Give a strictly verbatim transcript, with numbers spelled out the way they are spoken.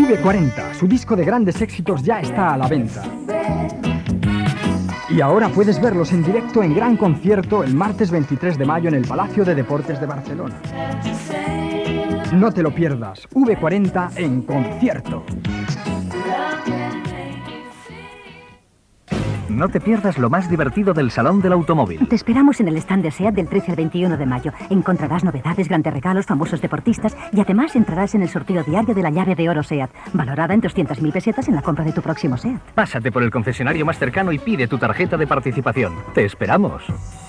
V cuarenta, su disco de grandes éxitos ya está a la venta. Y ahora puedes verlos en directo en gran concierto el martes veintitrés de mayo en el Palacio de Deportes de Barcelona. No te lo pierdas, V cuarenta en concierto. No te pierdas lo más divertido del Salón del Automóvil. Te esperamos en el stand de SEAT del trece al veintiuno de mayo. Encontrarás novedades, grandes regalos, famosos deportistas y además entrarás en el sorteo diario de la llave de oro SEAT, valorada en doscientas mil pesetas en la compra de tu próximo SEAT. Pásate por el concesionario más cercano y pide tu tarjeta de participación. ¡Te esperamos!